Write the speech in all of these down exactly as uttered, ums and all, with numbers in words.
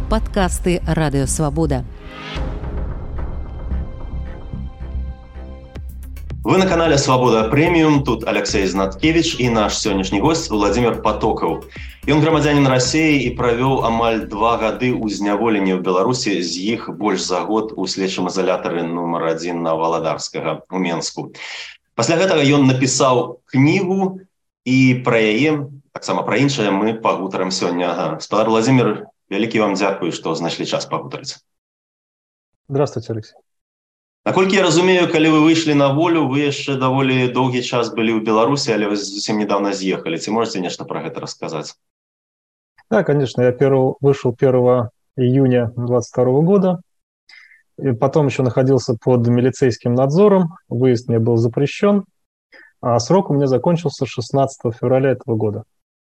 Падкасты радыёвабода. Вы на канале «Свобода Премиум». Тут Алексей Знаткевич и наш сённяшні гость Владимир Потокаў. Ён грамадзянін Расіі і правёў амаль два гады ў зняволенні ў Беларусі, з іх больш за год у следчым изолятары нумар адзін на Валадарскага у Менску. Пасля гэтага ён напісаў кнігу, і пра яе, таксама пра іншае, мы пагутарым сёння. Гаспадар Владимир, вялікі вам дзякуй, што знайшлі час пагутарыць. Здравствуйте, Алексей. Наколькі я разумею, калі вы выйшлі на волю, вы яшчэ даволі доўгі час былі ў Беларусі, але вы зусім недавно з'ехалі. Ці можете нешта пра гэта расказаць? Да, конечно. Я перв... вышел первого июня двадцать второго года. И потом еще находился под милицейским надзором. Выезд мне был запрещен. А срок у меня закончился шестнадцатого февраля этого года.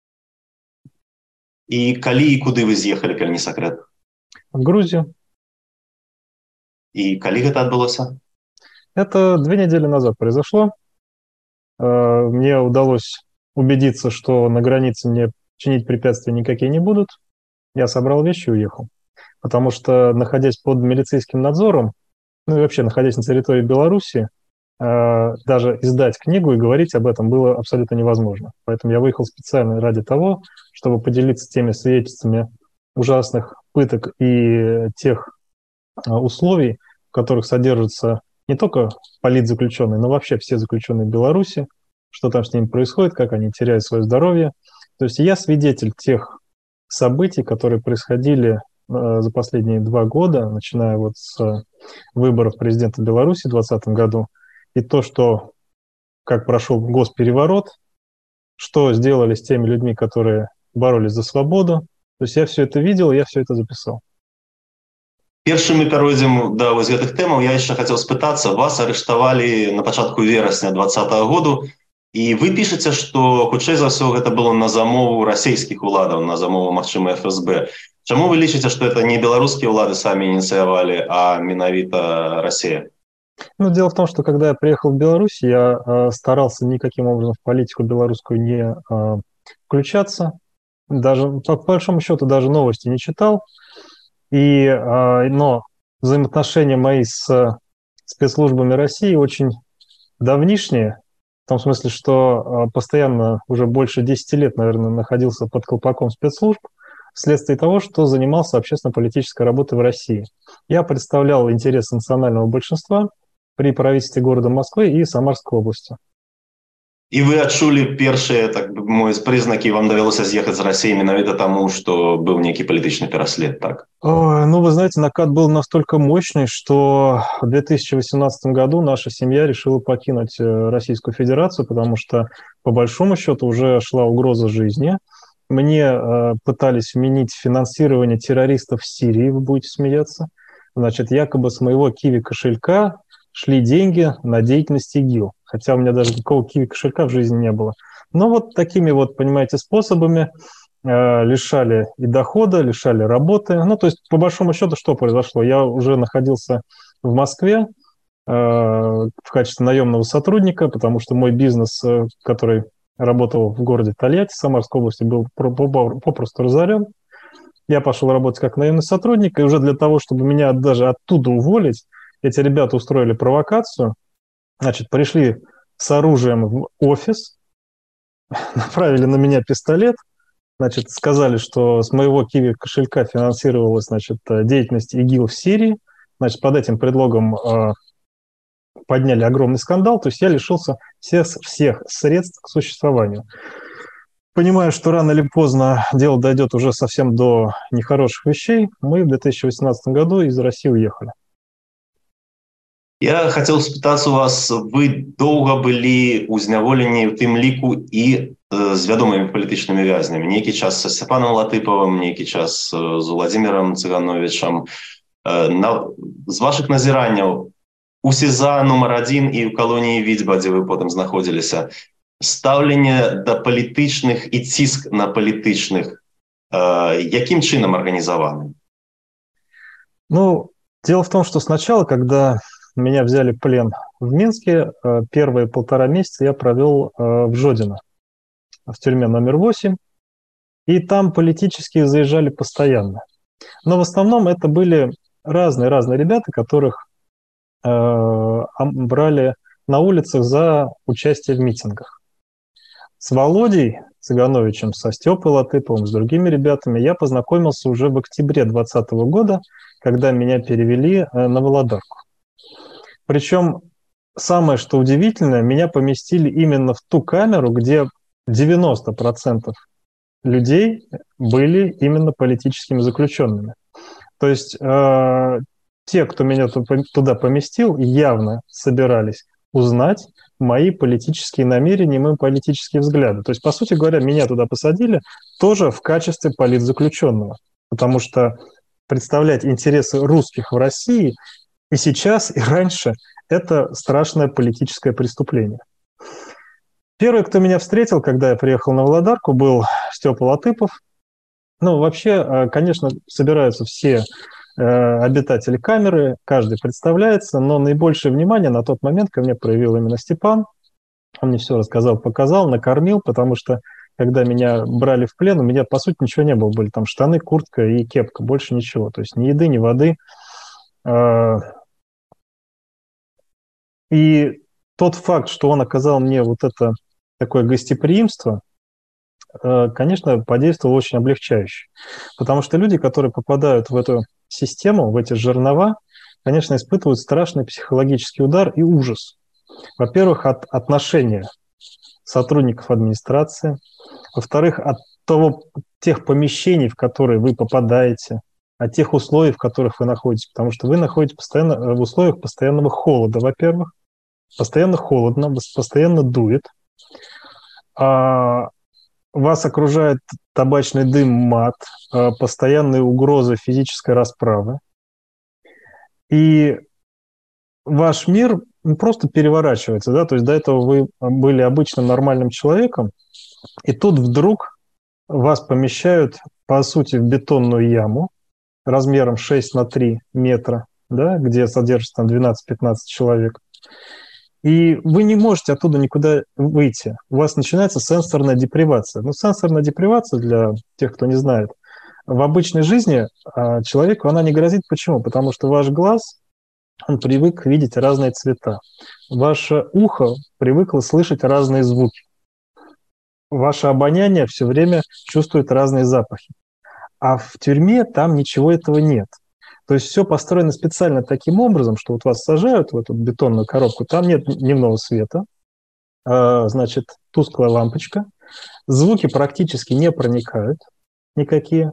И калі и куды вы з'ехалі, калі не секрет? В Грузию. И калі гэта адбылося? Это две недели назад произошло. Мне удалось убедиться, что на границе мне чинить препятствия никакие не будут. Я собрал вещи и уехал. Потому что, находясь под милицейским надзором, ну и вообще находясь на территории Беларуси, даже издать книгу и говорить об этом было абсолютно невозможно. Поэтому я выехал специально ради того, чтобы поделиться теми свидетельствами ужасных пыток и тех условий, в которых содержатся не только политзаключенные, но вообще все заключенные в Беларуси, что там с ними происходит, как они теряют свое здоровье. То есть я свидетель тех событий, которые происходили за последние два года, начиная вот с выборов президента Беларуси в двадцатом году, и то, что, как прошел госпереворот, что сделали с теми людьми, которые боролись за свободу. То есть я все это видел, я все это записал. Першым мы перайдзем да вось гэтых тэмаў. Я яшчэ хацеў спытацца, вас арыштавалі на пачатку верасня двадцатага году, і вы пішаце, што хутчэй за ўсё гэта было на замову расійскіх уладаў, на замову, магчыма, эф эс бэ. Чаму вы лічыце, што это не беларускія улады самі ініцыявалі, а менавіта Расія? Ну, дело в том, что когда я приехал в Беларусь, я э, старался никаким образом в политику белорусскую не э, включаться. Даже, по большому счету, даже новости не читал. И, э, но взаимоотношения мои с спецслужбами России очень давнишние, в том смысле, что э, постоянно уже больше десяти лет, наверное, находился под колпаком спецслужб, вследствие того, что занимался общественно-политической работой в России. Я представлял интересы национального большинства при правительстве города Москвы и Самарской области. И вы адчулі першыя, так бы мовіць, прызнакі, вам давялося з'ехаць з Расіі менавіта таму, што быў нейкі палітычны пераслед, так? О, ну, вы знаете, накат был настолько мощный, что в две тысячи восемнадцатом году наша семья решила покинуть Российскую Федерацию, потому что, по большому счету, уже шла угроза жизни. Мне э, пытались вменить финансирование террористов в Сирии, вы будете смеяться. Значит, якобы с моего киви-кошелька шли деньги на деятельность ИГИЛ. Хотя у меня даже никакого киви-кошелька в жизни не было. Но вот такими вот, понимаете, способами э, лишали и дохода, лишали работы. Ну, то есть, по большому счету, что произошло? Я уже находился в Москве э, в качестве наемного сотрудника, потому что мой бизнес, э, который работал в городе Тольятти, Самарской области, был попросту разорен. Я пошел работать как наемный сотрудник, и уже для того, чтобы меня даже оттуда уволить, эти ребята устроили провокацию. Значит, пришли с оружием в офис, направили на меня пистолет, значит, сказали, что с моего киви-кошелька финансировалась, значит, деятельность ИГИЛ в Сирии. Значит, под этим предлогом э, подняли огромный скандал, то есть я лишился всех, всех средств к существованию. Понимая, что рано или поздно дело дойдет уже совсем до нехороших вещей, мы в две тысячи восемнадцатом году из России уехали. Я хотел спытацца у вас, вы доўга былі ў зняволенні, у тым ліку і э, з вядомымі палітычнымі вязнямі. Нейкі час са Сцяпанам Латыпавым, нейкі час э, з Уладзімірам Цыгановічам. Э, на, з вашых назіранняў у СІЗА нумар адзін і ў калоніі Відзьба, дзе вы потым знаходзіліся, стаўленне да палітычных і ціск на палітычных, э, якім чынам арганізаваны? Ну, дело в том, что сначала, когда меня взяли в плен в Минске, первые полтора месяца я провел в Жодино, в тюрьме номер восемь, и там политические заезжали постоянно. Но в основном это были разные-разные ребята, которых э, брали на улицах за участие в митингах. С Володей Цыгановичем, со Степой Латыповым, с другими ребятами я познакомился уже в октябре двадцатого года, когда меня перевели на Володарку. Причем самое, что удивительное, меня поместили именно в ту камеру, где девяносто процентов людей были именно политическими заключенными. То есть э, те, кто меня туда поместил, явно собирались узнать мои политические намерения, мои политические взгляды. То есть, по сути говоря, меня туда посадили тоже в качестве политзаключенного, потому что представлять интересы русских в России и сейчас, и раньше – это страшное политическое преступление. Первый, кто меня встретил, когда я приехал на Володарку, был Степа Латыпов. Ну, вообще, конечно, собираются все обитатели камеры, каждый представляется, но наибольшее внимание на тот момент ко мне проявил именно Степан. Он мне все рассказал, показал, накормил, потому что, когда меня брали в плен, у меня, по сути, ничего не было. Были там штаны, куртка и кепка, больше ничего. То есть ни еды, ни воды. И тот факт, что он оказал мне вот это такое гостеприимство, конечно, подействовало очень облегчающе. Потому что люди, которые попадают в эту систему, в эти жернова, конечно, испытывают страшный психологический удар и ужас. Во-первых, от отношения сотрудников администрации. Во-вторых, от того, тех помещений, в которые вы попадаете, от тех условий, в которых вы находитесь. Потому что вы находитесь постоянно в условиях постоянного холода, во-первых. Постоянно холодно, постоянно дует. А вас окружает табачный дым, мат, постоянные угрозы физической расправы. И ваш мир просто переворачивается, да, то есть до этого вы были обычным нормальным человеком, и тут вдруг вас помещают, по сути, в бетонную яму размером шесть на три метра, да, где содержится там двенадцать-пятнадцать человек. И вы не можете оттуда никуда выйти. У вас начинается сенсорная депривация. Ну, сенсорная депривация, для тех, кто не знает, в обычной жизни человеку она не грозит. Почему? Потому что ваш глаз, он привык видеть разные цвета. Ваше ухо привыкло слышать разные звуки. Ваше обоняние все время чувствует разные запахи. А в тюрьме там ничего этого нет. То есть все построено специально таким образом, что вот вас сажают в эту бетонную коробку, там нет дневного света, значит, тусклая лампочка, звуки практически не проникают никакие,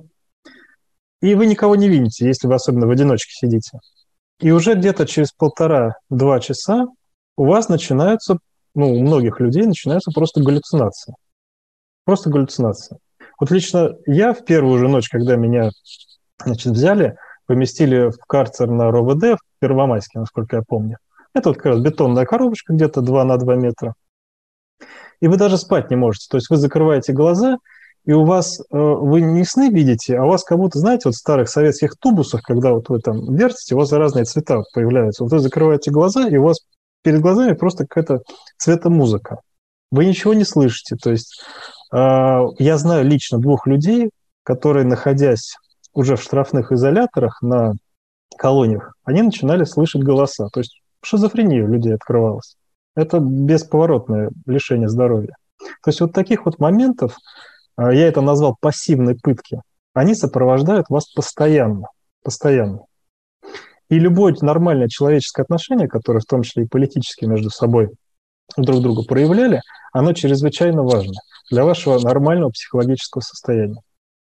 и вы никого не видите, если вы особенно в одиночке сидите. И уже где-то через полтора-два часа у вас начинаются, ну, у многих людей начинаются просто галлюцинации. Просто галлюцинации. Вот лично я в первую же ночь, когда меня, значит, взяли, поместили в карцер на РОВД, в Первомайске, насколько я помню. Это вот как раз бетонная коробочка где-то два на два метра. И вы даже спать не можете. То есть вы закрываете глаза, и у вас, вы не сны видите, а у вас как будто, знаете, вот в старых советских тубусах, когда вот вы там вертите, у вас разные цвета появляются. Вот вы закрываете глаза, и у вас перед глазами просто какая-то цветомузыка. Вы ничего не слышите. То есть я знаю лично двух людей, которые, находясь уже в штрафных изоляторах на колониях, они начинали слышать голоса. То есть шизофрения у людей открывалась. Это бесповоротное лишение здоровья. То есть вот таких вот моментов, я это назвал пассивной пытки, они сопровождают вас постоянно. Постоянно. И любое нормальное человеческое отношение, которое в том числе и политически между собой друг друга проявляли, оно чрезвычайно важно для вашего нормального психологического состояния.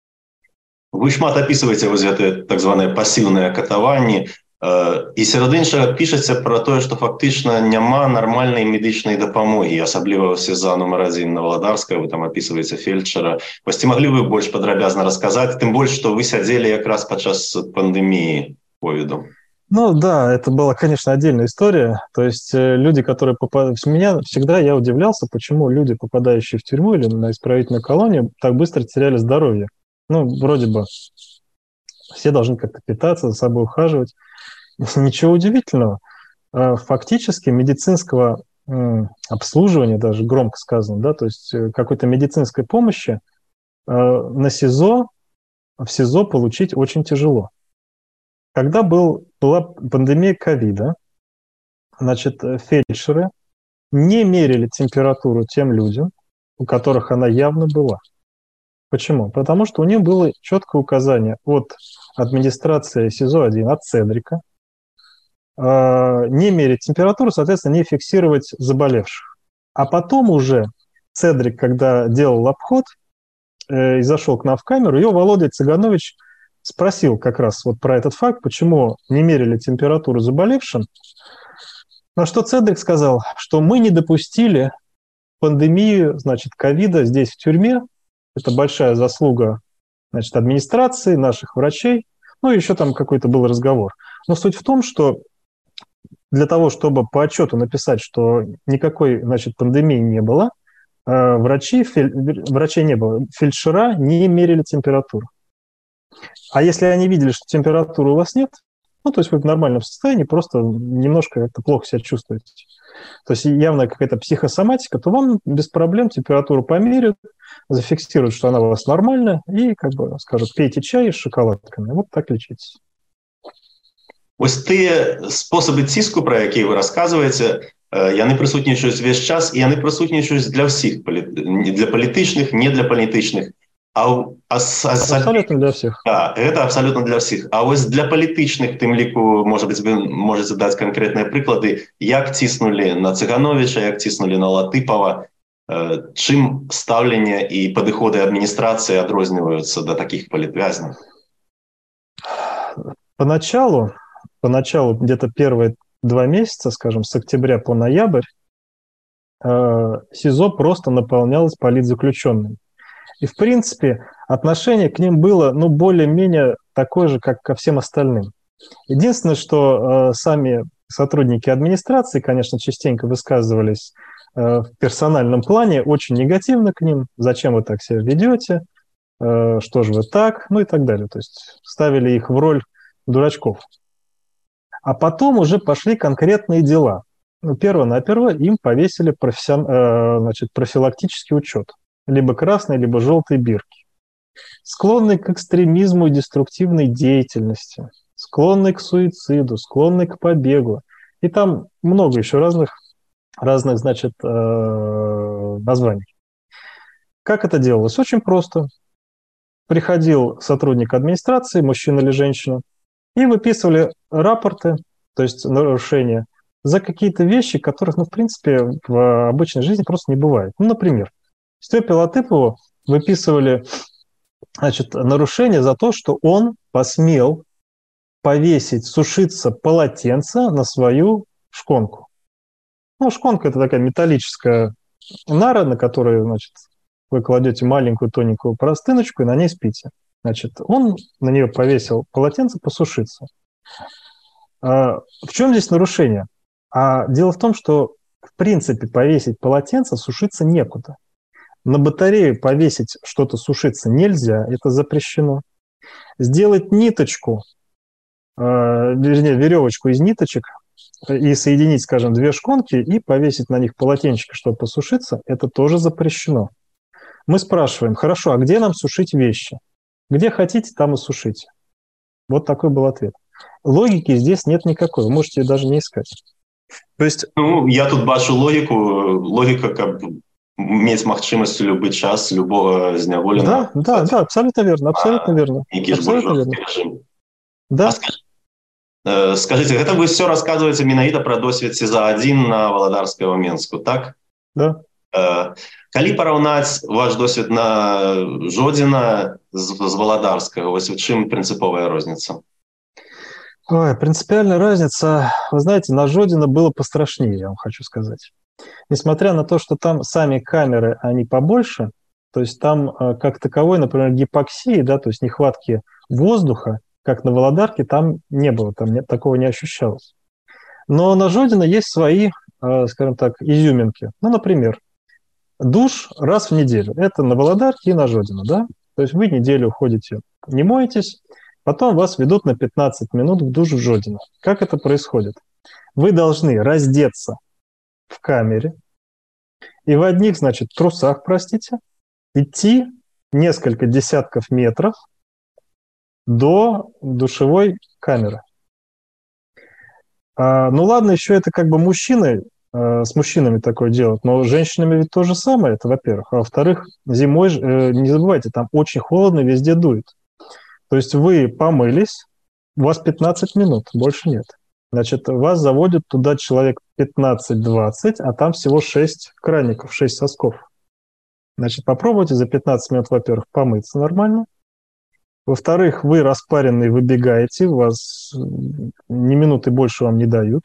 Вы шмат описываеце вось гэтыя так званыя пасіўныя катаванні, і сярод іншага пішаце пра тое, што фактычна няма нармальнай медычнай дапамогі, асабліва ў СІЗА нумар адзін на Валадарскай, вы там апісваеце фельчара. Вось ці маглі вы больш падрабязна расказаць, тым больш, што вы сядзелі якраз падчас пандэміі ковіду? Ну да, это была, конечно, отдельная история. То есть люди, которые попадают... Меня всегда я удивлялся, почему люди, попадающие в тюрьму или на исправительную колонию, так быстро теряли здоровье. Ну, вроде бы все должны как-то питаться, за собой ухаживать. Ничего удивительного. Фактически медицинского обслуживания, даже громко сказано, да, то есть какой-то медицинской помощи на СИЗО в СИЗО получить очень тяжело. Когда был, была пандемия ковида, значит, фельдшеры не мерили температуру тем людям, у которых она явно была. Почему? Потому что у них было четкое указание от администрации СИЗО один, от Цедрика, э, не мерить температуру, соответственно, не фиксировать заболевших. А потом уже Цедрик, когда делал обход э, и зашел к нам в камеру, ее Володя Цыганович спросил как раз вот про этот факт, почему не мерили температуру заболевшим. На что Цедрик сказал, что мы не допустили пандемию, значит, ковида здесь в тюрьме. Это большая заслуга, значит, администрации, наших врачей. Ну, еще там какой-то был разговор. Но суть в том, что для того, чтобы по отчету написать, что никакой, значит, пандемии не было, врачи, фель... врачей не было, фельдшера не мерили температуру. А если они видели, что температуры у вас нет, ну, то есть вы в нормальном состоянии, просто немножко как-то плохо себя чувствуете, то есть явно какая-то психосоматика, то вам без проблем температуру померят, зафиксируют, что она у вас нормальная, и как бы скажут, пейте чай с шоколадками. Вот так лечитесь. Ось тыя способы ціску, пра якія вы расказваеце, яны прысутнічаюць увесь час, і яны прысутнічаюць для ўсіх, для палітычных, не для палітычных. А, а, а, абсолютно для всех. Да, это абсолютно для всех. А ось для палітычных, тым ліку, может быть, вы можете дать конкретные прыклады, як ціснули на Цыгановича, як ціснули на Латыпова, чым стаўленне і падыходы адміністрацыі адрозніваюцца до таких палітвязнях? Поначалу, поначалу где-то первые два месяца, скажем, с октября по ноябрь, СИЗО просто наполнялось политзаключенными. И, в принципе, отношение к ним было, ну, более-менее такое же, как ко всем остальным. Единственное, что э, сами сотрудники администрации, конечно, частенько высказывались э, в персональном плане очень негативно к ним. Зачем вы так себя ведете? Э, что же вы так? Ну и так далее. То есть ставили их в роль дурачков. А потом уже пошли конкретные дела. Ну, перво-наперво им повесили профессион... э, значит, профилактический учет. Либо красные, либо желтые бирки. Склонный к экстремизму и деструктивной деятельности, склонный к суициду, склонный к побегу. И там много еще разных, разных значит, названий. Как это делалось? Очень просто. Приходил сотрудник администрации, мужчина или женщина, и выписывали рапорты, то есть нарушения, за какие-то вещи, которых, ну, в принципе, в обычной жизни просто не бывает. Ну, например, Степе Латыпову выписывали, значит, нарушение за то, что он посмел повесить, сушиться полотенце на свою шконку. Ну, шконка – это такая металлическая нара, на которую, значит, вы кладете маленькую тоненькую простыночку и на ней спите. Значит, он на нее повесил полотенце посушиться. А в чем здесь нарушение? А дело в том, что, в принципе, повесить полотенце сушиться некуда. На батарею повесить что-то сушиться нельзя, это запрещено. Сделать ниточку, э, вернее, веревочку из ниточек и соединить, скажем, две шконки и повесить на них полотенчики, чтобы посушиться, это тоже запрещено. Мы спрашиваем, хорошо, а где нам сушить вещи? Где хотите, там и сушите. Вот такой был ответ. Логики здесь нет никакой, вы можете ее даже не искать. То есть... Ну, я тут бачу логику, логика как бы... Иметь магчимасць у любы час любого зняволеного. Да, да, да, абсолютно верно, абсолютно верно. Абсолютно верно. Да. А, скажите, это вы все рассказываете менавіта про досвед СИЗО один на Валадарского Менску, так? Да. А, калі параўнаць ваш досвед на Жодина з, з Валадарского, в чым принциповая розница? Ой, принципиальная разница, вы знаете, на Жодина было пострашнее, я вам хочу сказать. Несмотря на то, что там сами камеры, они побольше, то есть там как таковой, например, гипоксии, да, то есть нехватки воздуха, как на Володарке, там не было, там нет, такого не ощущалось. Но на Жодино есть свои, скажем так, изюминки. Ну, например, душ раз в неделю. Это на Володарке и на Жодино, да? То есть вы неделю ходите, не моетесь, потом вас ведут на пятнадцать минут в душ в Жодино. Как это происходит? Вы должны раздеться в камере и в одних, значит, трусах, простите, идти несколько десятков метров до душевой камеры. А, ну ладно, еще это как бы мужчины, а, с мужчинами такое делают, но с женщинами ведь то же самое, это во-первых. А во-вторых, зимой, э, не забывайте, там очень холодно, везде дует. То есть вы помылись, у вас пятнадцать минут, больше нет. Значит, вас заводят туда человек пятнадцать-двадцать, а там всего шесть краников, шесть сосков. Значит, попробуйте за пятнадцать минут, во-первых, помыться нормально. Во-вторых, вы распаренные выбегаете, вас ни минуты больше вам не дают.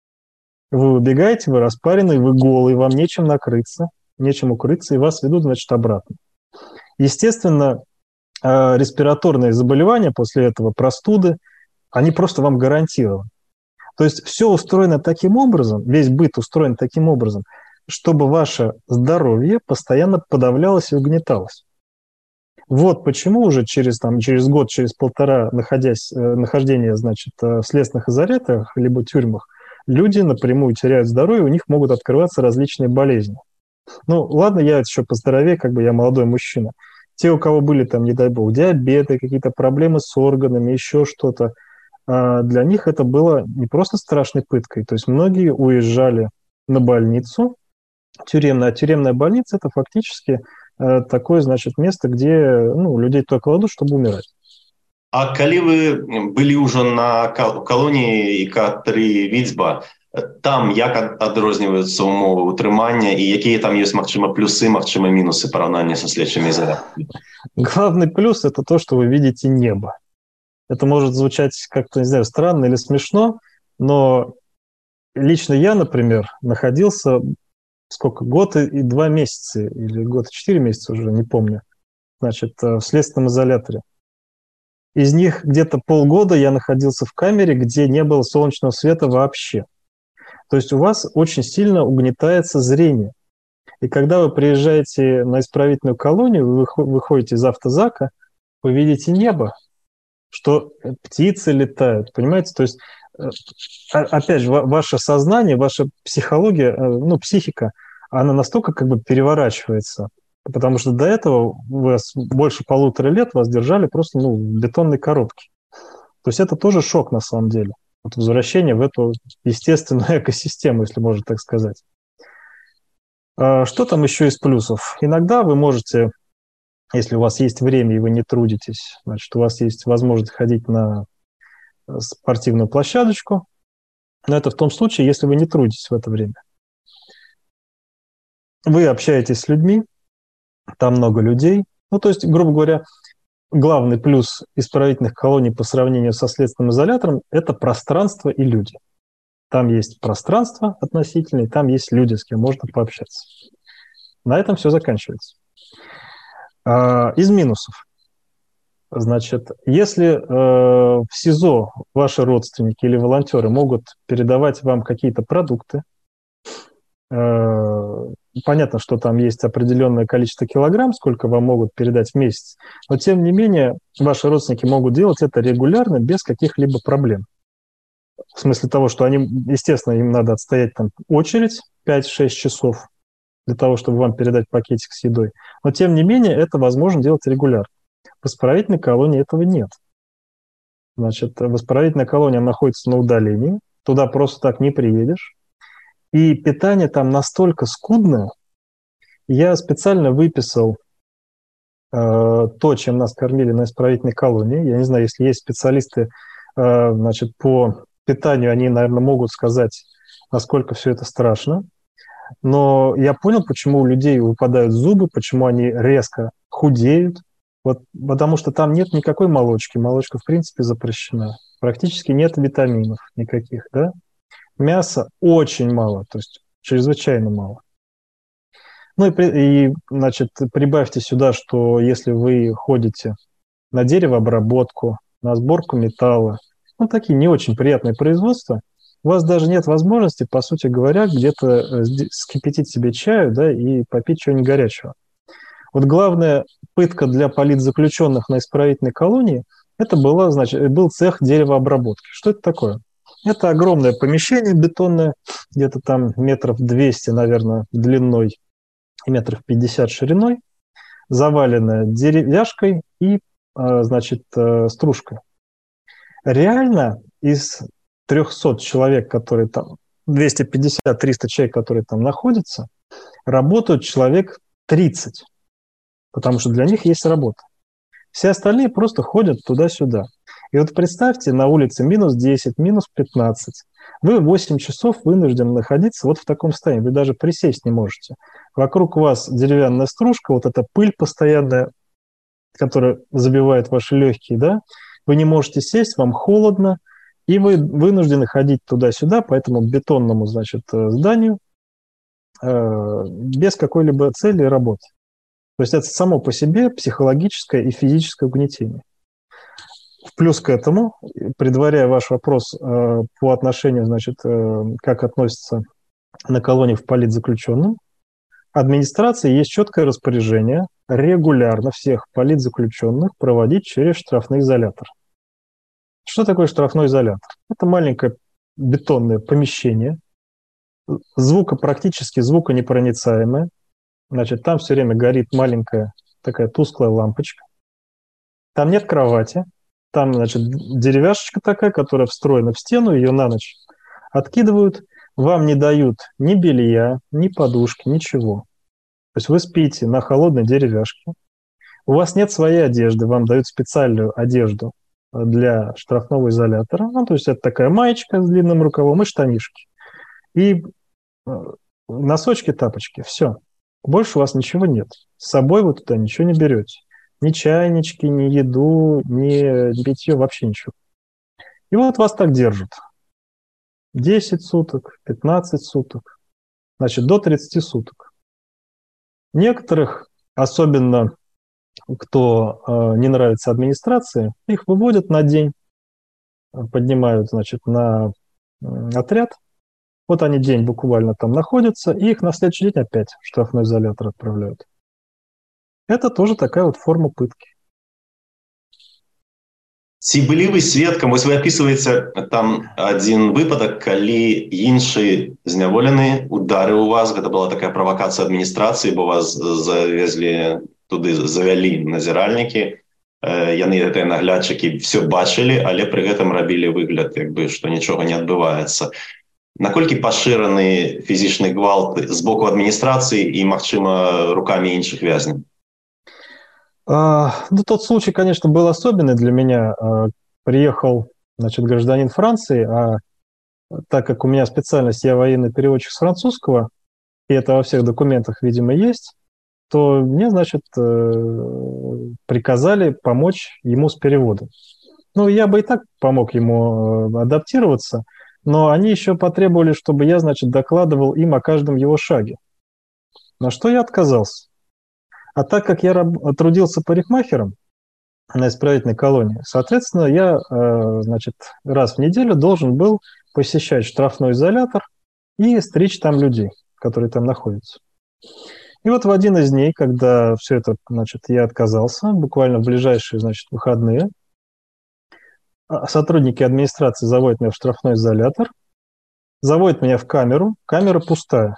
Вы выбегаете, вы распаренные, вы голые, вам нечем накрыться, нечем укрыться, и вас ведут, значит, обратно. Естественно, респираторные заболевания после этого, простуды, они просто вам гарантированы. То есть все устроено таким образом, весь быт устроен таким образом, чтобы ваше здоровье постоянно подавлялось и угнеталось. Вот почему уже через, там, через год, через полтора, находясь, нахождения, значит, в следственных изоляторах либо тюрьмах, люди напрямую теряют здоровье, у них могут открываться различные болезни. Ну, ладно, я еще поздоровее, как бы я молодой мужчина. Те, у кого были там, не дай бог, диабеты, какие-то проблемы с органами, еще что-то, для них это было не просто страшной пыткой. То есть многие уезжали на больницу тюремную, а тюремная больница – это фактически такое, значит, место, где ну, людей только кладут, чтобы умирать. А калі вы былі ўжо на калоніі ка тры Віцьба, там як адрозніваюцца умовы утрымання і якія там есть, магчыма, плюсы, магчыма, мінусы параўнання со следчымі изоляторами? Главный плюс – это то, что вы видите небо. Это может звучать как-то, не знаю, странно или смешно, но лично я, например, находился сколько, год и два месяца, или год и четыре месяца уже, не помню, значит, в следственном изоляторе. Из них где-то полгода я находился в камере, где не было солнечного света вообще. То есть у вас очень сильно угнетается зрение. И когда вы приезжаете на исправительную колонию, вы выходите из автозака, вы видите небо, что птицы летают, понимаете? То есть, опять же, ваше сознание, ваша психология, ну, психика, она настолько как бы переворачивается, потому что до этого вас больше полутора лет вас держали просто ну, в бетонной коробке. То есть это тоже шок на самом деле. Вот возвращение в эту естественную экосистему, если можно так сказать. Что там еще из плюсов? Иногда вы можете, если у вас есть время и вы не трудитесь, значит, у вас есть возможность ходить на спортивную площадочку, но это в том случае, если вы не трудитесь в это время. Вы общаетесь с людьми, там много людей. Ну, то есть, грубо говоря, главный плюс исправительных колоний по сравнению со следственным изолятором – это пространство и люди. Там есть пространство относительное, там есть люди, с кем можно пообщаться. На этом все заканчивается. Из минусов. Значит, если э, в СИЗО ваши родственники или волонтеры могут передавать вам какие-то продукты, э, понятно, что там есть определенное количество килограмм, сколько вам могут передать в месяц, но тем не менее ваши родственники могут делать это регулярно, без каких-либо проблем. В смысле того, что они, естественно, им надо отстоять там очередь пять-шесть часов для того, чтобы вам передать пакетик с едой, но тем не менее это возможно делать регулярно. В исправительной колонии этого нет. Значит, исправительная колония находится на удалении, туда просто так не приедешь. И питание там настолько скудное. Я специально выписал э, то, чем нас кормили на исправительной колонии. Я не знаю, если есть специалисты э, значит, по питанию, они, наверное, могут сказать, насколько все это страшно. Но я понял, почему у людей выпадают зубы, почему они резко худеют. Вот, потому что там нет никакой молочки. Молочка, в принципе, запрещена. Практически нет витаминов никаких, да? Мяса очень мало, то есть чрезвычайно мало. Ну и, и, значит, прибавьте сюда, что если вы ходите на деревообработку, на сборку металла, ну, такие не очень приятные производства, у вас даже нет возможности, по сути говоря, где-то скипятить себе чаю, да, и попить чего-нибудь горячего. Вот главная пытка для политзаключенных на исправительной колонии это была, значит, был цех деревообработки. Что это такое? Это огромное помещение бетонное, где-то там метров двести, наверное, длиной и метров пятьдесят шириной, заваленное деревяшкой и значит, стружкой. Реально из трехсот человек, которые там, двести пятьдесят - триста человек, которые там находятся, работают человек тридцать, потому что для них есть работа. Все остальные просто ходят туда-сюда. И вот представьте, на улице минус десять, минус пятнадцать. Вы восемь часов вынуждены находиться вот в таком состоянии. Вы даже присесть не можете. Вокруг вас деревянная стружка, вот эта пыль постоянная, которая забивает ваши легкие, да? Вы не можете сесть, вам холодно, и вы вынуждены ходить туда-сюда по этому бетонному, значит, зданию э, без какой-либо цели и работы. То есть это само по себе психологическое и физическое угнетение. Плюс к этому, предваряя ваш вопрос э, по отношению, значит, э, как относятся на колониях к политзаключенным, администрации есть четкое распоряжение регулярно всех политзаключенных проводить через штрафный изолятор. Что такое штрафной изолятор? Это маленькое бетонное помещение, звука практически звуконепроницаемое. Значит, там все время горит маленькая такая тусклая лампочка. Там нет кровати. Там, значит, деревяшечка такая, которая встроена в стену, ее на ночь откидывают. Вам не дают ни белья, ни подушки, ничего. То есть вы спите на холодной деревяшке. У вас нет своей одежды, вам дают специальную одежду для штрафного изолятора. Ну, то есть это такая маечка с длинным рукавом и штанишки. И носочки, тапочки, все. Больше у вас ничего нет. С собой вы туда ничего не берете. Ни чайнички, ни еду, ни питье, вообще ничего. И вот вас так держат. десять суток, пятнадцать суток, значит, до тридцати суток. Некоторых, особенно кто э, не нравится администрации, их выводят на день, поднимают, значит, на э, отряд. Вот они день буквально там находятся, и их на следующий день опять в штрафной изолятор отправляют. Это тоже такая вот форма пытки. Ці былі вы сведкам, вось вы апісваеце там адзін выпадак, калі іншы зняволены ударыў вас, гэта была такая правакацыя адміністрацыі, бо вас завезлі туды, завялі назіральнікі, яны гэтыя наглядчыкі все бачылі, але пры гэтым рабілі выгляд, як бы, што нічога не адбываецца. Наколькі пашыраны фізічны гвалт з боку адміністрацыі і, магчыма, рукамі іншых вязняў? Ну, тот случай, конечно, был особенный для меня. Приехал, значит, гражданин Франции, а так как у меня специальность, я военный переводчик с французского, и это во всех документах, видимо, есть, то мне, значит, приказали помочь ему с переводом. Ну, я бы и так помог ему адаптироваться, но они еще потребовали, чтобы я, значит, докладывал им о каждом его шаге. На что я отказался. А так как я трудился парикмахером на исправительной колонии, соответственно, я, значит, раз в неделю должен был посещать штрафной изолятор и стричь там людей, которые там находятся. И вот в один из дней, когда все это, значит, я отказался, буквально в ближайшие, значит, выходные, сотрудники администрации заводят меня в штрафной изолятор, заводят меня в камеру, камера пустая.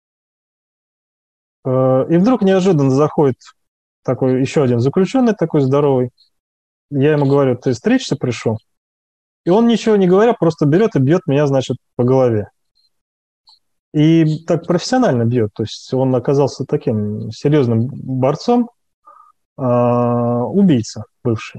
И вдруг неожиданно заходит такой еще один заключенный, такой здоровый. Я ему говорю: ты стричься пришел? И он, ничего не говоря, просто берет и бьет меня, значит, по голове. И так профессионально бьет. То есть он оказался таким серьезным борцом, убийца бывший.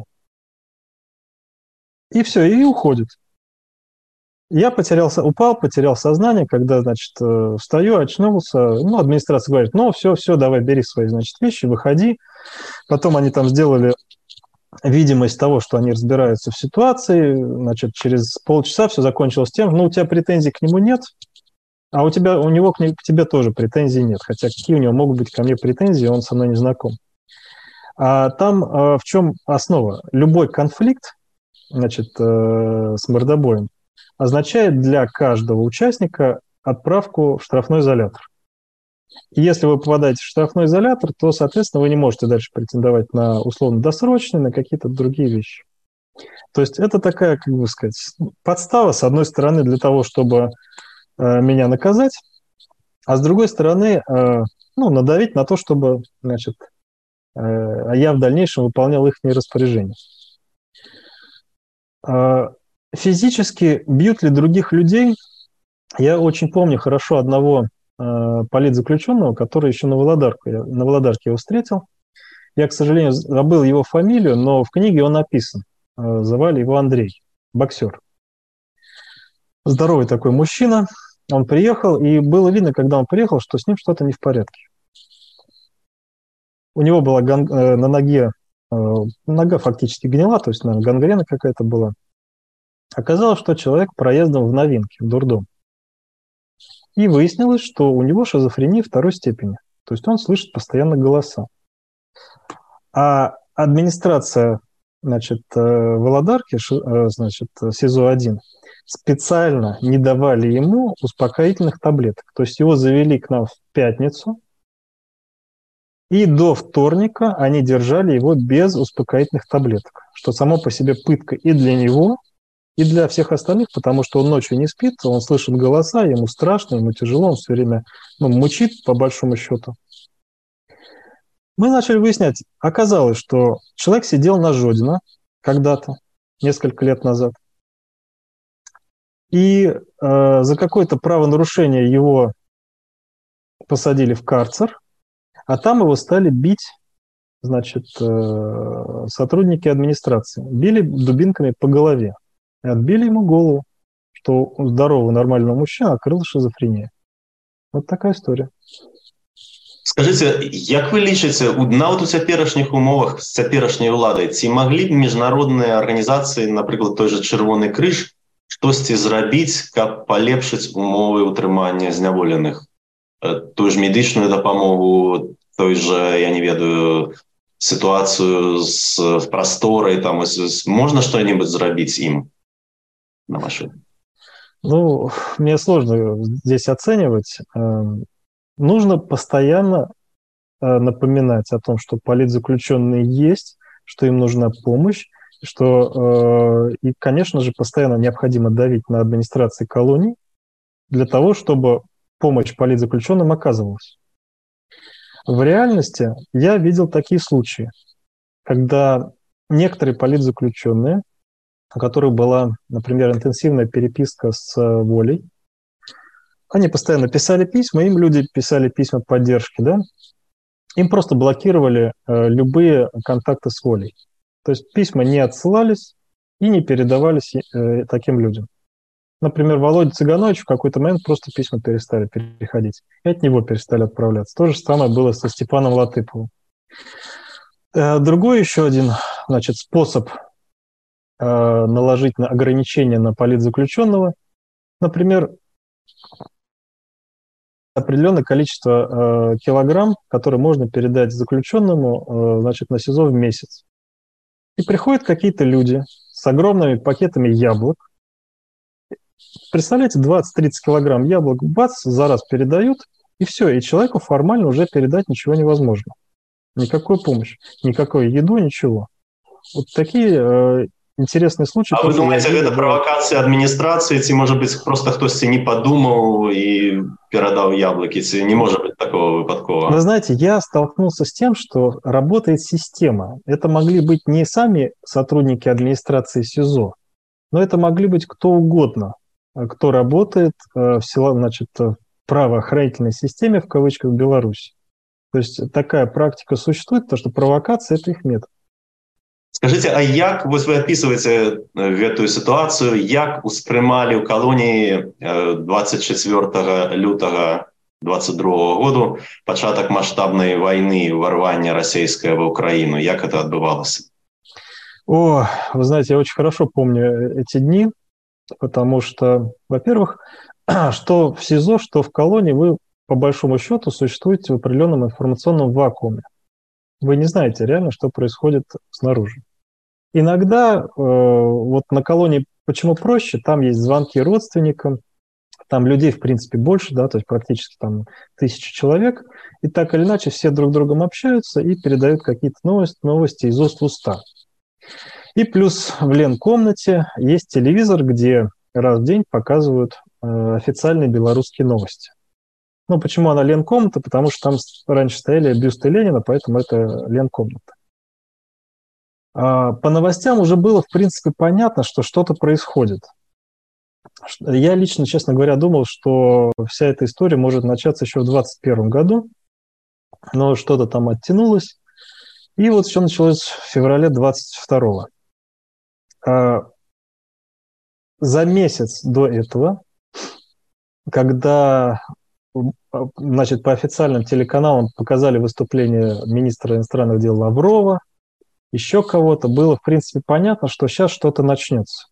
И все, и уходит. Я потерялся, упал, потерял сознание, когда, значит, встаю, очнулся. Ну, администрация говорит: ну, все, все, давай, бери свои, значит, вещи, выходи. Потом они там сделали видимость того, что они разбираются в ситуации. Значит, через полчаса все закончилось тем: ну, у тебя претензий к нему нет, а у тебя, у него к, не, к тебе тоже претензий нет. Хотя какие у него могут быть ко мне претензии, он со мной не знаком. А там в чем основа? Любой конфликт, значит, с мордобоем означает для каждого участника отправку в штрафной изолятор. И если вы попадаете в штрафной изолятор, то, соответственно, вы не можете дальше претендовать на условно-досрочные, на какие-то другие вещи. То есть это такая, как бы сказать, подстава, с одной стороны, для того, чтобы э, меня наказать, а с другой стороны, э, ну, надавить на то, чтобы, значит, а я в дальнейшем выполнял их распоряжения. Физически бьют ли других людей? Я очень помню хорошо одного политзаключенного, который еще на Володарке, на Володарке его встретил. Я, к сожалению, забыл его фамилию, но в книге он написан. Звали его Андрей, боксер. Здоровый такой мужчина. Он приехал, и было видно, когда он приехал, что с ним что-то не в порядке. У него была ган... на ноге, нога фактически гнила, то есть, наверное, гангрена какая-то была. Оказалось, что человек проездом в новинке, в дурдом. И выяснилось, что у него шизофрения второй степени. То есть он слышит постоянно голоса. А администрация, значит, Володарки, значит, СИЗО один, специально не давали ему успокоительных таблеток. То есть его завели к нам в пятницу, и до вторника они держали его без успокоительных таблеток, что само по себе пытка и для него, и для всех остальных, потому что он ночью не спит, он слышит голоса, ему страшно, ему тяжело, он все время ну, мучит, по большому счету. Мы начали выяснять, оказалось, что человек сидел на Жодино когда-то, несколько лет назад, и э, за какое-то правонарушение его посадили в карцер, а там его стали бить, значит, э, сотрудники администрации. Били дубинками по голове. И отбили ему голову, что у здорового нормального мужчины открыла шизофрения. Вот такая история. Скажите, як вы лічыце, нават у цяперашніх умовах з цяперашняй уладай, ці маглі б міжнародныя арганізацыі, напрыклад, той же Чырвоны крыж, штосьці зрабіць, каб палепшыць умовы ўтрымання зняволеных? Тую ж медычную дапамогу, той же, я не ведаю, ситуацию с просторой, там, можно что-нибудь зрабіць им на вашу? Ну, мне сложно здесь оценивать. Нужно постоянно напоминать о том, что политзаключенные есть, что им нужна помощь, что, и, конечно же, постоянно необходимо давить на администрации колоний для того, чтобы помощь политзаключенным оказывалась. В реальности я видел такие случаи, когда некоторые политзаключенные, у которых была, например, интенсивная переписка с Волей, они постоянно писали письма, им люди писали письма поддержки, да? Им просто блокировали э, любые контакты с Волей. То есть письма не отсылались и не передавались э, таким людям. Например, Володе Цыгановичу в какой-то момент просто письма перестали переходить, и от него перестали отправляться. То же самое было со Степаном Латыповым. Э, другой еще один, значит, способ э, наложить на ограничения на политзаключенного, например, определенное количество э, килограмм, которые можно передать заключенному, э, значит, на СИЗО в месяц. И приходят какие-то люди с огромными пакетами яблок. Представляете, двадцать-тридцать килограмм яблок, бац, за раз передают, и все, и человеку формально уже передать ничего невозможно. Никакой помощи, никакой еду, ничего. Вот такие э, интересные случаи. А вы думаете, это провокация администрации, ці, может быть, просто кто-то не подумал и передал яблоки, ці, не может быть такого выпадкового? Вы знаете, я столкнулся с тем, что работает система. Это могли быть не сами сотрудники администрации СИЗО, но это могли быть кто угодно, кто работает в, значит, в правоохранительной системе, в кавычках, в Беларуси. То есть такая практика существует, потому что провокация – это их метод. Скажите, а як вот вы описываете эту ситуацию, як успрымали ў калоніі двадцать четвёртого лютага двадцать другого году пачатак масштабной войны, ворвання расійскае ва Украину? Як это отбывалось? О, вы знаете, я очень хорошо помню эти дни, потому что, во-первых, что в СИЗО, что в колонии, вы по большому счету существуете в определенном информационном вакууме. Вы не знаете реально, что происходит снаружи. Иногда э, вот на колонии почему проще, там есть звонки родственникам, там людей, в принципе, больше, да, то есть практически там тысячи человек, и так или иначе все друг с другом общаются и передают какие-то новости, новости из уст в уста. И плюс в Ленкомнате есть телевизор, где раз в день показывают э, официальные белорусские новости. Ну, почему она Ленкомната? Потому что там раньше стояли бюсты Ленина, поэтому это Ленкомната. А по новостям уже было, в принципе, понятно, что что-то происходит. Я лично, честно говоря, думал, что вся эта история может начаться еще в двадцать первом году, но что-то там оттянулось. И вот все началось в феврале двадцать второго. За месяц до этого, когда, значит, по официальным телеканалам показали выступление министра иностранных дел Лаврова, еще кого-то, было, в принципе, понятно, что сейчас что-то начнется.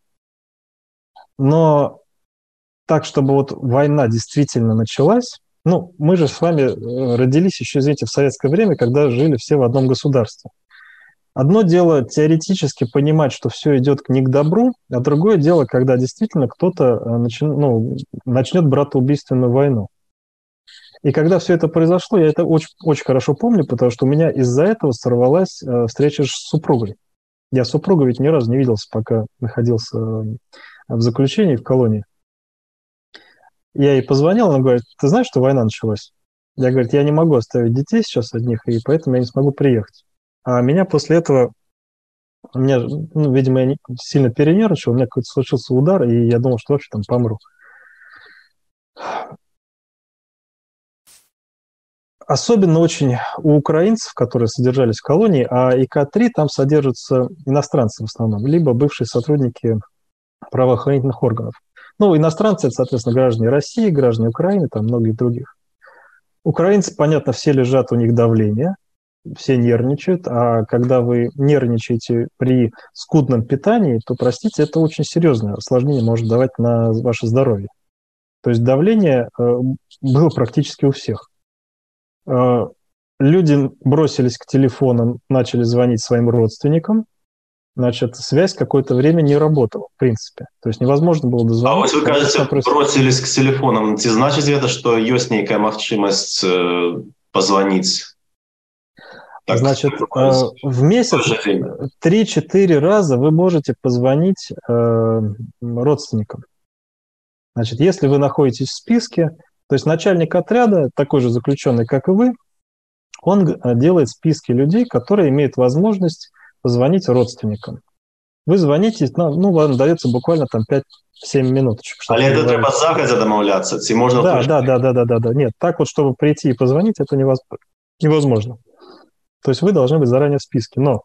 Но так, чтобы вот война действительно началась, ну, мы же с вами родились еще, извините, в советское время, когда жили все в одном государстве. Одно дело теоретически понимать, что все идет не к добру, а другое дело, когда действительно кто-то начи... ну, начнет братоубийственную войну. И когда все это произошло, я это очень, очень хорошо помню, потому что у меня из-за этого сорвалась встреча с супругой. Я супругу ведь ни разу не виделся, пока находился в заключении в колонии. Я ей позвонил, она говорит: ты знаешь, что война началась? Я, говорю, я не могу оставить детей сейчас одних, и поэтому я не смогу приехать. А меня после этого, у меня, ну, видимо, я не, сильно перенервничал, у меня какой-то случился удар, и я думал, что вообще там помру. Особенно очень у украинцев, которые содержались в колонии, а И К три там содержатся иностранцы в основном, либо бывшие сотрудники правоохранительных органов. Ну, иностранцы, это, соответственно, граждане России, граждане Украины, там многих других. Украинцы, понятно, все лежат, у них давление, все нервничают, а когда вы нервничаете при скудном питании, то, простите, это очень серьезное осложнение может давать на ваше здоровье. То есть давление э, было практически у всех. Э, люди бросились к телефонам, начали звонить своим родственникам, значит, связь какое-то время не работала, в принципе. То есть невозможно было дозвониться. А вот вы кажете, бросились к телефонам. Ці значит это, что есть некая магчимость э, позвонить? Так, значит, э, в месяц три-четыре раза вы можете позвонить э, родственникам. Значит, если вы находитесь в списке, то есть начальник отряда, такой же заключенный, как и вы, он делает списки людей, которые имеют возможность позвонить родственникам. Вы звоните, ну, вам дается буквально там пять-семь минуточек. Але это треба загодя домовляться? Ці можна да, точно... да, да, да, да, да, да. Нет, так вот, чтобы прийти и позвонить, это невозможно. То есть вы должны быть заранее в списке. Но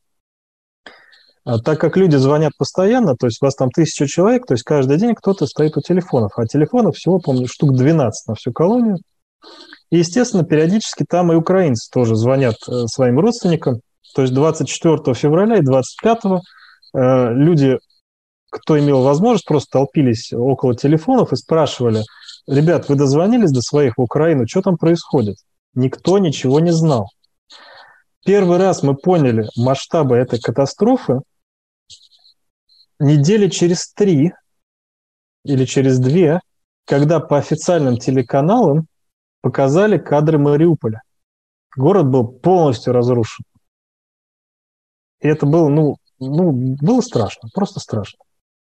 так как люди звонят постоянно, то есть у вас там тысяча человек, то есть каждый день кто-то стоит у телефонов. А телефонов всего, помню, штук двенадцать на всю колонию. И, естественно, периодически там и украинцы тоже звонят своим родственникам. То есть двадцать четвёртого февраля и двадцать пятого э, люди, кто имел возможность, просто толпились около телефонов и спрашивали: ребят, вы дозвонились до своих в Украину, что там происходит? Никто ничего не знал. Первый раз мы поняли масштабы этой катастрофы недели через три или через две, когда по официальным телеканалам показали кадры Мариуполя. Город был полностью разрушен. И это было, ну, ну, было страшно, просто страшно.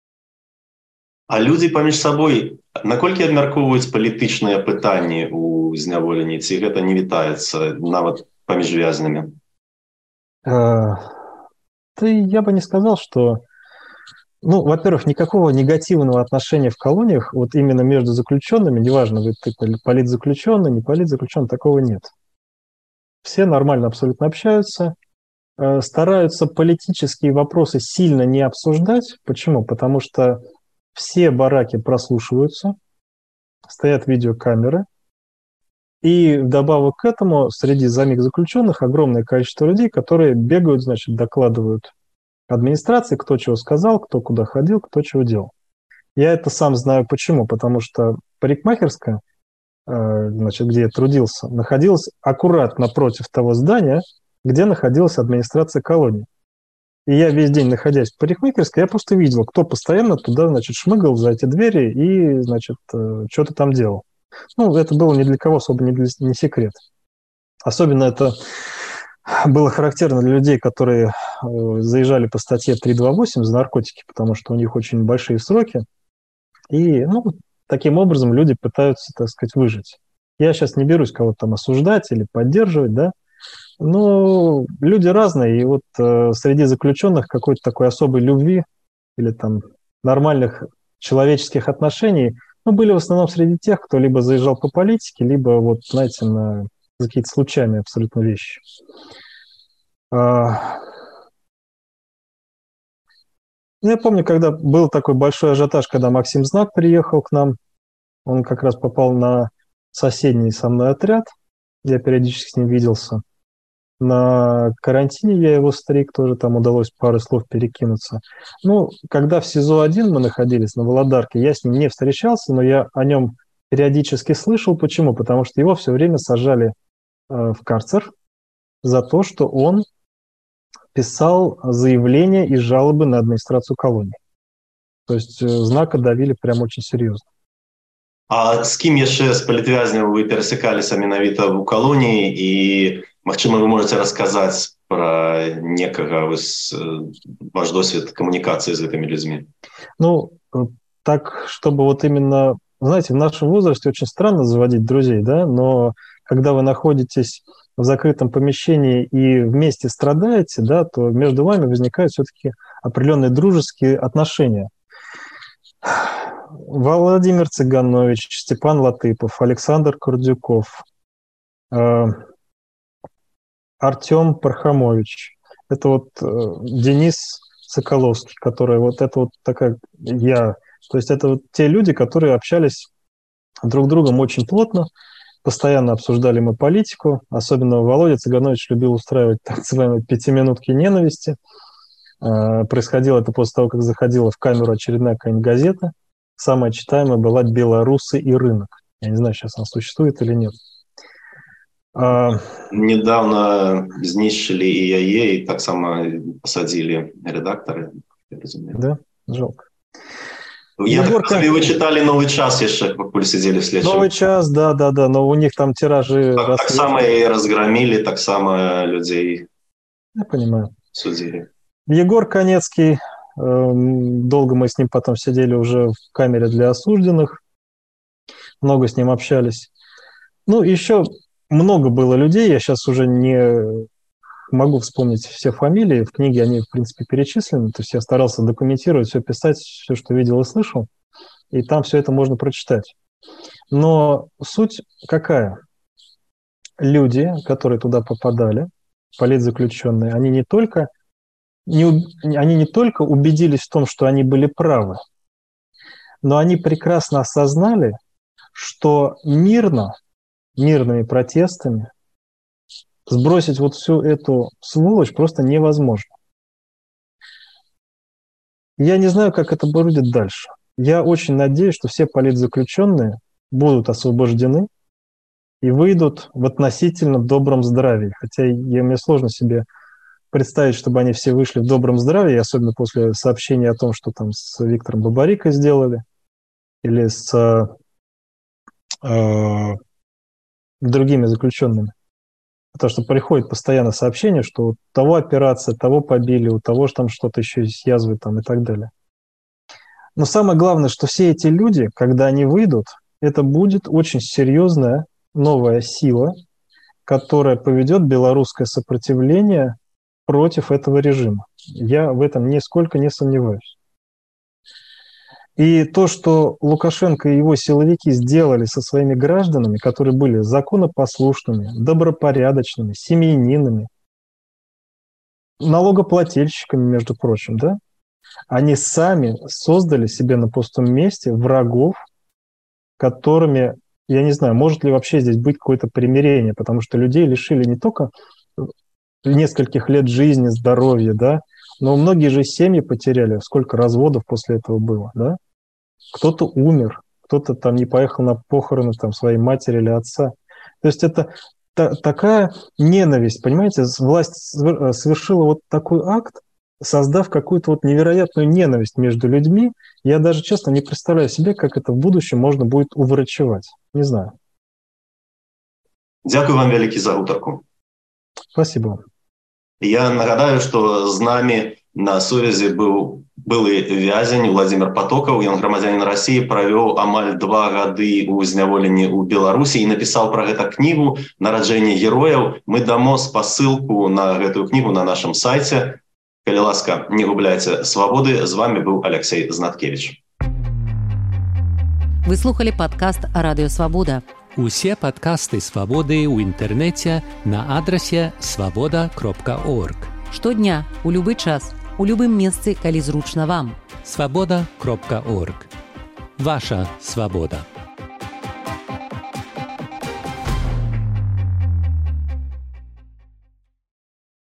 А люди паміж сабой, наколькі абмяркоўваюць палітычныя пытанні ў зняволенні, ці гэта не вітаецца нават паміж вязнямі? Ты, я бы не сказал, что... Ну, во-первых, никакого негативного отношения в колониях, вот именно между заключенными, неважно, вы политзаключенный, не политзаключенный, такого нет. Все нормально абсолютно общаются, стараются политические вопросы сильно не обсуждать. Почему? Потому что все бараки прослушиваются, стоят видеокамеры, и вдобавок к этому среди самих заключенных огромное количество людей, которые бегают, значит, докладывают администрации, кто чего сказал, кто куда ходил, кто чего делал. Я это сам знаю почему, потому что парикмахерская, значит, где я трудился, находилась аккуратно напротив того здания, где находилась администрация колонии. И я весь день, находясь в парикмахерской, я просто видел, кто постоянно туда, значит, шмыгал за эти двери и, значит, что-то там делал. Ну, это было ни для кого особо не, для, не секрет. Особенно это было характерно для людей, которые заезжали по статье триста двадцать восемь за наркотики, потому что у них очень большие сроки. И, ну, таким образом люди пытаются, так сказать, выжить. Я сейчас не берусь кого-то там осуждать или поддерживать, да, но люди разные, и вот э, среди заключенных какой-то такой особой любви или там нормальных человеческих отношений, ну, были в основном среди тех, кто либо заезжал по политике, либо, вот, знаете, на какие-то случайные абсолютно вещи. А... Ну, я помню, когда был такой большой ажиотаж, когда Максим Знак приехал к нам, он как раз попал на соседний со мной отряд, я периодически с ним виделся. На карантине я его стриг, тоже там удалось пару слов перекинуться. Ну, когда в СИЗО один мы находились, на Володарке, я с ним не встречался, но я о нем периодически слышал. Почему? Потому что его все время сажали э, в карцер за то, что он писал заявления и жалобы на администрацию колонии. То есть э, Знака давили прям очень серьезно. А з кім яшчэ з палітвязняў вы перасякаліся менавіта ў калоніі і, магчыма, вы можете расказаць пра некага вось, ваш досвед камунікацыі з гэтымі людзьмі? Ну, так, чтобы вот именно, знаете, в нашем возрасте очень странно заводить друзей, да, но когда вы находитесь в закрытом помещении и вместе страдаете, да, то между вами возникают все-таки определенные дружеские отношения. Владимир Цыганович, Степан Латыпов, Александр Курдюков, э, Артем Пархамович. Это вот э, Денис Соколовский, который вот это вот такая я. То есть это вот те люди, которые общались друг с другом очень плотно, постоянно обсуждали мы политику. Особенно Володя Цыганович любил устраивать так называемые пятиминутки ненависти. Э, происходило это после того, как заходила в камеру очередная какая-нибудь газета. Самая читаемая была «Белорусы и рынок». Я не знаю, сейчас она существует или нет. А... Недавно знищили и яе, и так само посадили редакторы. Да? Жалко. Я Егор, так как... вы читали «Новый час» еще, покуль сидели в следующем. «Новый час», да, да, да, но у них там тиражи... Так, так само и разгромили, так само людей Я понимаю. Судили. Егор Конецкий... Долго мы с ним потом сидели уже в камере для осужденных, много с ним общались. Ну, еще много было людей, я сейчас уже не могу вспомнить все фамилии, в книге они, в принципе, перечислены, то есть я старался документировать, все писать, все, что видел и слышал, и там все это можно прочитать. Но суть какая? Люди, которые туда попадали, политзаключенные, они не только... Не, они не только убедились в том, что они были правы, но они прекрасно осознали, что мирно, мирными протестами сбросить вот всю эту сволочь просто невозможно. Я не знаю, как это будет дальше. Я очень надеюсь, что все политзаключенные будут освобождены и выйдут в относительно добром здравии. Хотя я, мне сложно себе представить, чтобы они все вышли в добром здравии, особенно после сообщения о том, что там с Виктором Бабарикой сделали, или с э, другими заключенными. Потому что приходит постоянно сообщение, что у того операция, того побили, у того же там что-то еще с язвой там и так далее. Но самое главное, что все эти люди, когда они выйдут, это будет очень серьезная новая сила, которая поведет белорусское сопротивление против этого режима. Я в этом нисколько не сомневаюсь. И то, что Лукашенко и его силовики сделали со своими гражданами, которые были законопослушными, добропорядочными, семьянинами, налогоплательщиками, между прочим, да, они сами создали себе на пустом месте врагов, которыми, я не знаю, может ли вообще здесь быть какое-то примирение, потому что людей лишили не только нескольких лет жизни, здоровья, да, но многие же семьи потеряли, сколько разводов после этого было, да. Кто-то умер, кто-то там не поехал на похороны там своей матери или отца. То есть это та- такая ненависть, понимаете, власть совершила вот такой акт, создав какую-то вот невероятную ненависть между людьми. Я даже, честно, не представляю себе, как это в будущем можно будет уврачевать. Не знаю. Дякую вам вялікі за гутарку. Спасибо. Я нагадаю, што з намі на сувязі быў былы вязень Владимир Потокаў, ён грамадзянін России, правёў амаль два гады ў зняволенні ў Беларусі і напісаў пра гэта кнігу «Нараджэнне герояў». Мы дамо спасылку на гэтую кнігу на нашым сайце. Калі ласка, не губляйце свабоды. З вами быў Алексей Знаткевич. Вы слухали падкаст «Радыё Свабода». Усе падкасты «Свабоды» ў інтэрнэце на адрасе свабода кропка орг. Штодня, у любы час, у любым месцы, калі зручна вам. свабода кропка орг. Ваша свабода.